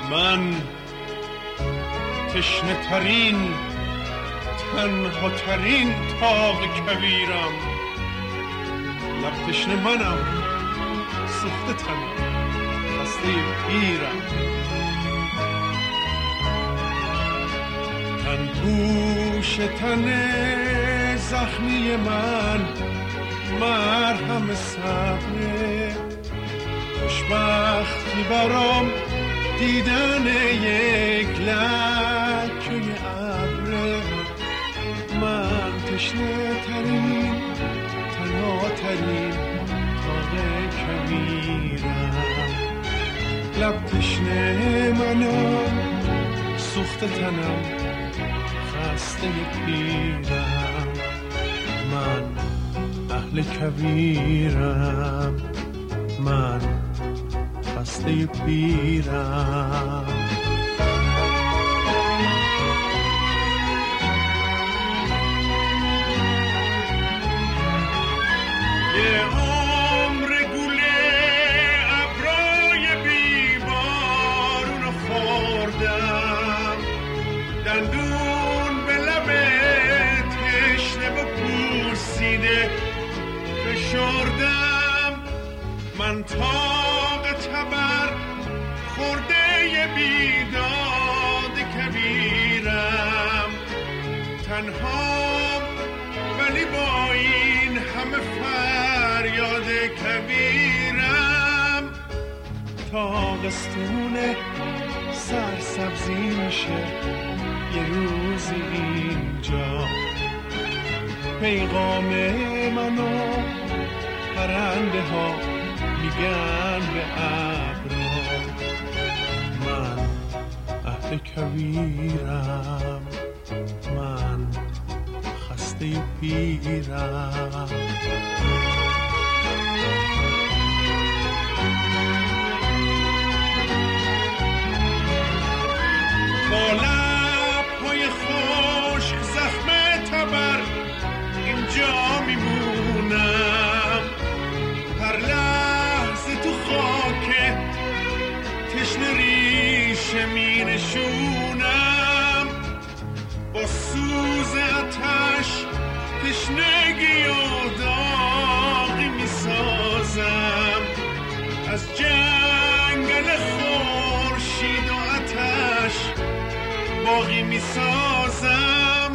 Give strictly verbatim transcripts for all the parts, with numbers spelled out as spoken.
من تشنه ترین تنها ترین تاق کویرم، لب تشنه منم، سوخته تنم، خسته پیرم. تن پوش تن زخمی من مرهم صبره، خوشبختی برام دیدن یک لکه ابره. من تشنه ترین تنها ترین تاق کویرم، لب تشنه منم، سوخته تنم، خسته پیرم. من اهل کویرم، من خسته پیرم. یه عمر گوله ابرای بیبارونو خوردم، دندون به لب تشنه و پوسیده فشردم. من تاق تبر خورده بیداد کبیرم، تنها ولی با این همه فریاد کبیرم. تاقستون سرسبزی میشه یه روزی اینجا، پیغام منو پرنده ها میگن به ابرا. من اهل کویرم، من خسته پیرم. با لب‌های خوش زخم تبر اینجا میمونم، هر لحظه تو خاکت تشنه ریشه می نشونم. با سوز آتش تشنگی و داغی می سازم، از جنگل خورشید و آتش باقی می سازم.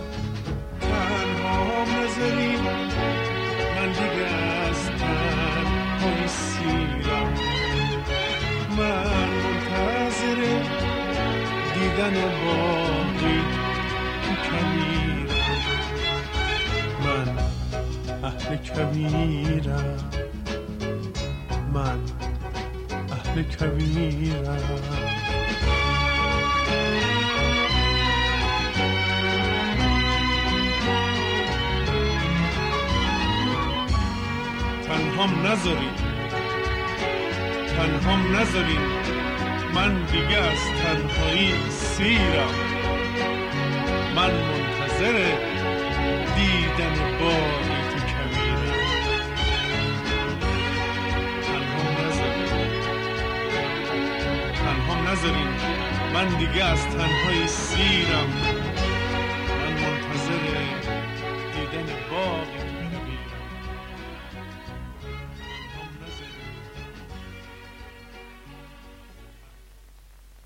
تنهام نذاریم من دیگه از تنهایی سیرم، من منتظر دیدن باقی کویرم. من اهل کویرم، من اهل کویرم. تنهام نذارین، تنهام نذارین من دیگه از تنهایی سیرم، من منتظر دیدن باقی تو کویرم. تنهام نذارین، تنهام نذارین من دیگه از تنهایی سیرم،